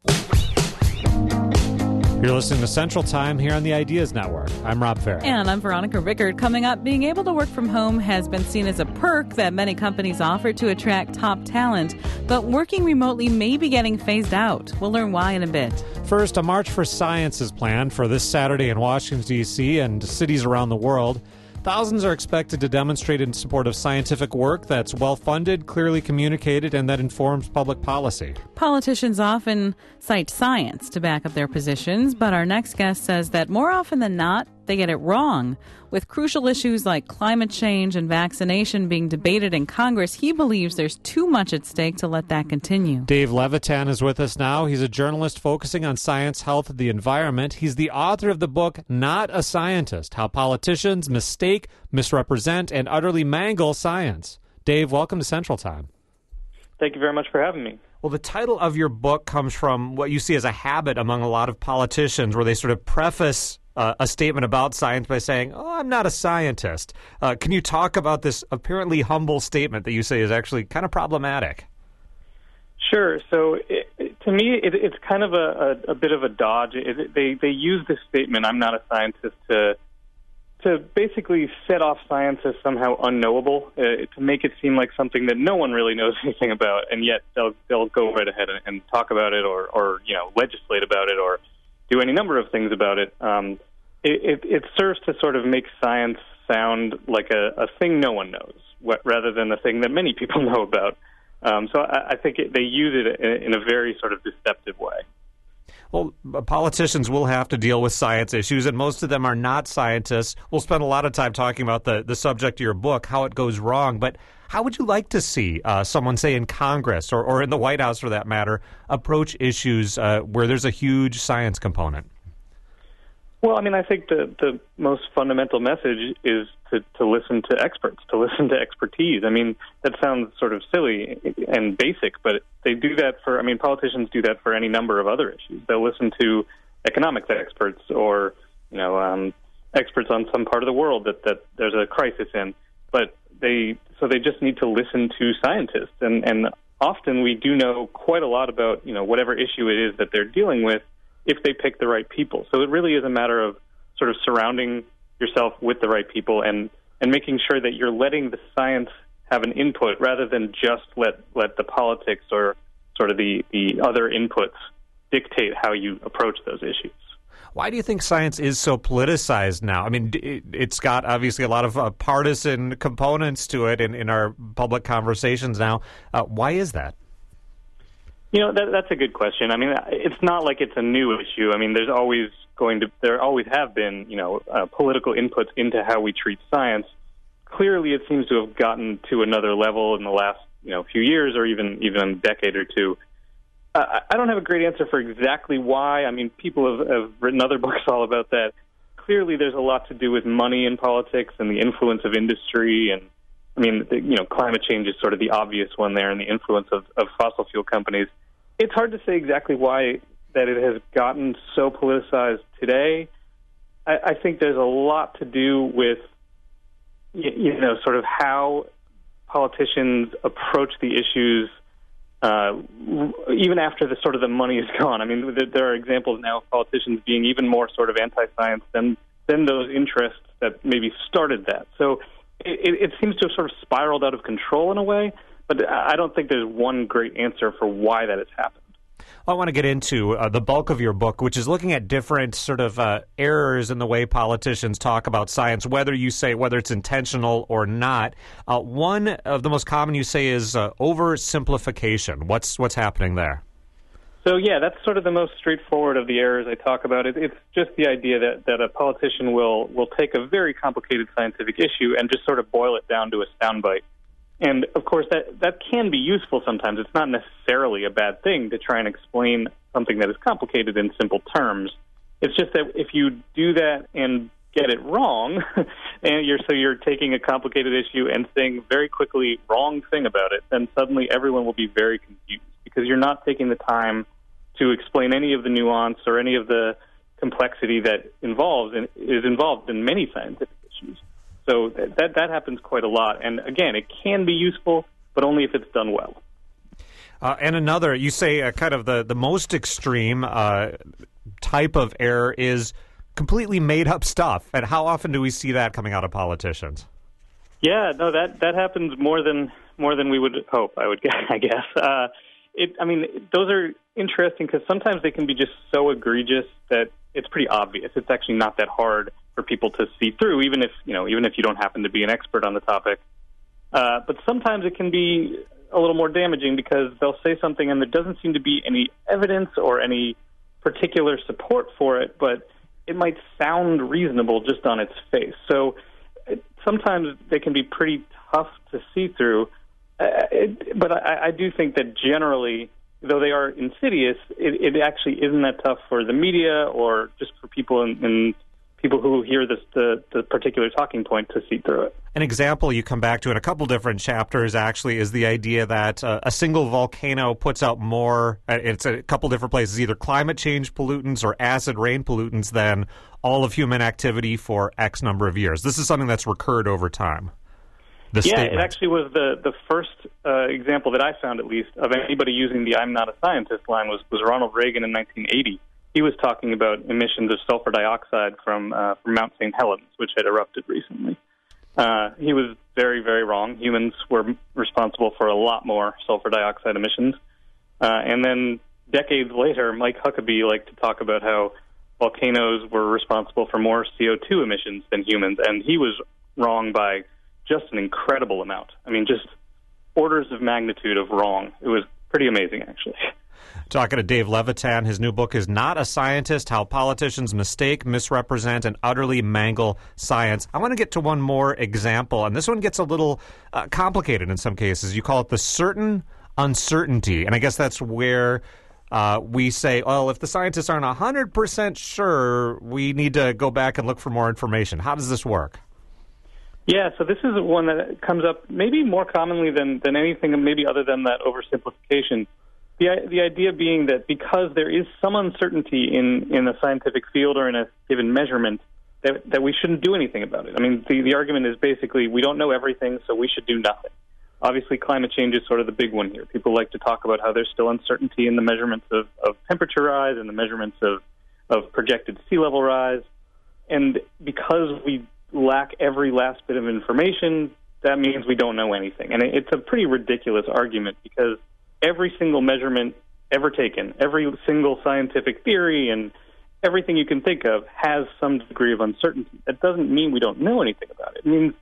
You're listening to Central Time here on the Ideas Network. I'm Rob Farah. And I'm Veronica Rickard. Coming up, being able to work from home has been seen as a perk that many companies offer to attract top talent. But working remotely may be getting phased out. We'll learn why in a bit. First, a March for Science is planned for this Saturday in Washington, D.C. and cities around the world. Thousands are expected to demonstrate in support of scientific work that's well-funded, clearly communicated, and that informs public policy. Politicians often cite science to back up their positions, but our next guest says that more often than not, they get it wrong. With crucial issues like climate change and vaccination being debated in Congress, he believes there's too much at stake to let that continue. Dave Levitan is with us now. He's a journalist focusing on science, health, and the environment. He's the author of the book, Not a Scientist: How Politicians Mistake, Misrepresent, and Utterly Mangle Science. Dave, welcome to Central Time. Thank you very much for having me. Well, the title of your book comes from what you see as a habit among a lot of politicians where they sort of preface a statement about science by saying, I'm not a scientist. Can you talk about this apparently humble statement that you say is actually kind of problematic? Sure. So to me, it's kind of a bit of a dodge. They use this statement, I'm not a scientist, to basically set off science as somehow unknowable, to make it seem like something that no one really knows anything about, and yet they'll go right ahead and talk about it or legislate about it or do any number of things about it. It serves to sort of make science sound like a thing no one knows, rather than a thing that many people know about. So I think they use it in a very sort of deceptive way. Well, politicians will have to deal with science issues, and most of them are not scientists. We'll spend a lot of time talking about the subject of your book, how it goes wrong. But how would you like to see someone, say, in Congress or in the White House, for that matter, approach issues where there's a huge science component? Well, I mean, I think the most fundamental message is to listen to experts, to listen to expertise. I mean, that sounds sort of silly and basic, but they do that politicians do that for any number of other issues. They'll listen to economics experts or, experts on some part of the world that there's a crisis in. But they just need to listen to scientists. And often we do know quite a lot about, whatever issue it is that they're dealing with, if they pick the right people. So it really is a matter of sort of surrounding yourself with the right people and making sure that you're letting the science have an input rather than just let the politics or sort of the other inputs dictate how you approach those issues. Why do you think science is so politicized now? I mean, it's got obviously a lot of partisan components to it in our public conversations now. Why is that? That's a good question. I mean, it's not like it's a new issue. I mean, there always have been, political inputs into how we treat science. Clearly, it seems to have gotten to another level in the last, few years or even a decade or two. I don't have a great answer for exactly why. I mean, people have written other books all about that. Clearly, there's a lot to do with money in politics and the influence of industry. And, I mean, climate change is sort of the obvious one there, and the influence of fossil fuel companies. It's hard to say exactly why that it has gotten so politicized today. I think there's a lot to do with, sort of how politicians approach the issues even after the money is gone. I mean, there are examples now of politicians being even more sort of anti-science than those interests that maybe started that. So it seems to have sort of spiraled out of control in a way. But I don't think there's one great answer for why that has happened. I want to get into the bulk of your book, which is looking at different sort of errors in the way politicians talk about science, whether it's intentional or not. One of the most common you say is oversimplification. What's happening there? So, yeah, that's sort of the most straightforward of the errors I talk about. It's just the idea that a politician will take a very complicated scientific issue and just sort of boil it down to a soundbite. And, of course, that can be useful sometimes. It's not necessarily a bad thing to try and explain something that is complicated in simple terms. It's just that if you do that and get it wrong, and you're taking a complicated issue and saying very quickly wrong thing about it, then suddenly everyone will be very confused because you're not taking the time to explain any of the nuance or any of the complexity that is involved in many scientific issues. So that happens quite a lot. And again, it can be useful, but only if it's done well. And another, you say kind of the most extreme type of error is completely made up stuff. And how often do we see that coming out of politicians? Yeah, no, that happens more than we would hope. I guess. Those are interesting because sometimes they can be just so egregious that it's pretty obvious. It's actually not that hard for people to see through, even if you don't happen to be an expert on the topic. But sometimes it can be a little more damaging because they'll say something and there doesn't seem to be any evidence or any particular support for it, but it might sound reasonable just on its face. So sometimes they can be pretty tough to see through. But I do think that generally, though they are insidious, it actually isn't that tough for the media or just for people in people who hear the particular talking point to see through it. An example you come back to in a couple different chapters actually is the idea that a single volcano puts out more, it's a couple different places, either climate change pollutants or acid rain pollutants than all of human activity for X number of years. This is something that's recurred over time. Statement. It actually was the first example that I found, at least, of anybody using the "I'm not a scientist" line was Ronald Reagan in 1980. He was talking about emissions of sulfur dioxide from Mount St. Helens, which had erupted recently. He was very, very wrong. Humans were responsible for a lot more sulfur dioxide emissions. And then decades later, Mike Huckabee liked to talk about how volcanoes were responsible for more CO2 emissions than humans, and he was wrong by just an incredible amount. I mean, just orders of magnitude of wrong. It was pretty amazing, actually. Talking to Dave Levitan, his new book is Not a Scientist, How Politicians Mistake, Misrepresent, and Utterly Mangle Science. I want to get to one more example, and this one gets a little complicated in some cases. You call it the certain uncertainty, and I guess that's where we say, well, if the scientists aren't 100% sure, we need to go back and look for more information. How does this work? Yeah, so this is one that comes up maybe more commonly than anything, maybe other than that oversimplification. The idea being that because there is some uncertainty in a scientific field or in a given measurement, that we shouldn't do anything about it. I mean, the argument is basically we don't know everything, so we should do nothing. Obviously, climate change is sort of the big one here. People like to talk about how there's still uncertainty in the measurements of temperature rise and the measurements of projected sea level rise. And because we lack every last bit of information, that means we don't know anything. And it's a pretty ridiculous argument because every single measurement ever taken, every single scientific theory and everything you can think of has some degree of uncertainty. That doesn't mean we don't know anything about it. It means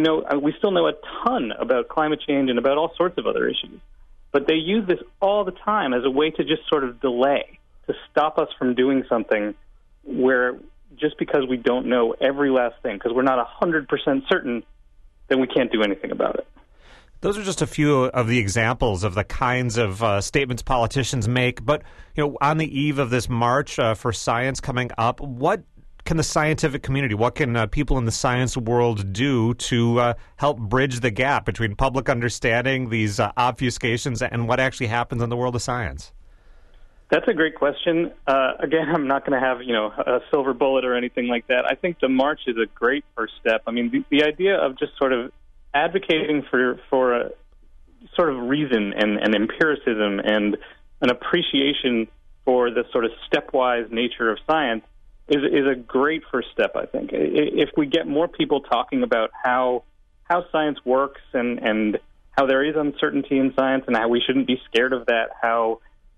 we still know a ton about climate change and about all sorts of other issues. But they use this all the time as a way to just sort of delay, to stop us from doing something where just because we don't know every last thing, because we're not 100% certain, then we can't do anything about it. Those are just a few of the examples of the kinds of statements politicians make. But on the eve of this March for Science coming up, what can the scientific community, what can people in the science world do to help bridge the gap between public understanding these obfuscations and what actually happens in the world of science? That's a great question. Again, I'm not going to have a silver bullet or anything like that. I think the march is a great first step. I mean, the idea of just sort of advocating for a sort of reason and empiricism and an appreciation for the sort of stepwise nature of science is a great first step, I think. If we get more people talking about how science works and how there is uncertainty in science and how we shouldn't be scared of that, how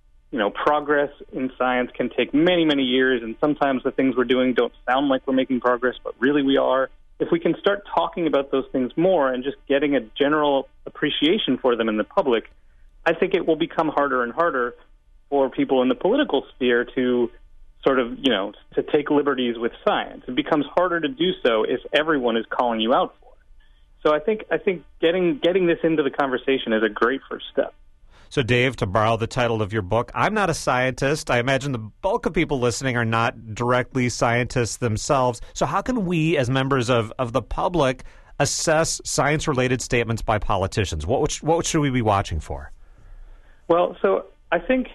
progress in science can take many, many years, and sometimes the things we're doing don't sound like we're making progress, but really we are. If we can start talking about those things more and just getting a general appreciation for them in the public, I think it will become harder and harder for people in the political sphere to sort of, to take liberties with science. It becomes harder to do so if everyone is calling you out for it. So I think getting this into the conversation is a great first step. So, Dave, to borrow the title of your book, I'm not a scientist. I imagine the bulk of people listening are not directly scientists themselves. So how can we, as members of the public, assess science-related statements by politicians? What should we be watching for? Well, so I think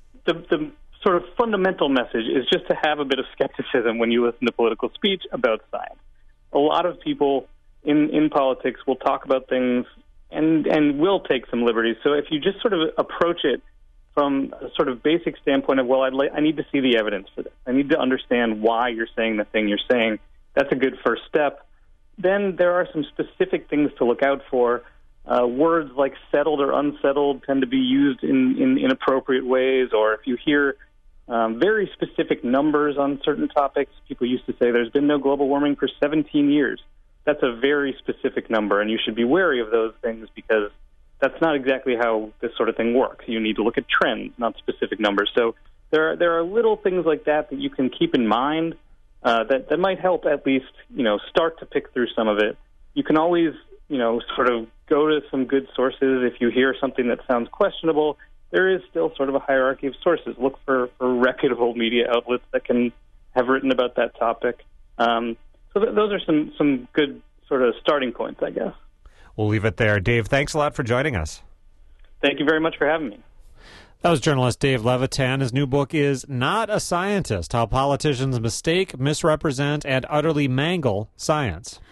the sort of fundamental message is just to have a bit of skepticism when you listen to political speech about science. A lot of people in politics will talk about things and will take some liberties. So if you just sort of approach it from a sort of basic standpoint of, well, I need to see the evidence for this. I need to understand why you're saying the thing you're saying. That's a good first step. Then there are some specific things to look out for. Words like settled or unsettled tend to be used in inappropriate ways, or if you hear very specific numbers on certain topics, people used to say there's been no global warming for 17 years. That's a very specific number, and you should be wary of those things because that's not exactly how this sort of thing works. You need to look at trends, not specific numbers. So there are little things like that you can keep in mind that might help at least, start to pick through some of it. You can always, sort of go to some good sources. If you hear something that sounds questionable, there is still sort of a hierarchy of sources. Look for reputable media outlets that can have written about that topic. So those are some good sort of starting points, I guess. We'll leave it there. Dave, thanks a lot for joining us. Thank you very much for having me. That was journalist Dave Levitan. His new book is Not a Scientist: How Politicians Mistake, Misrepresent, and Utterly Mangle Science.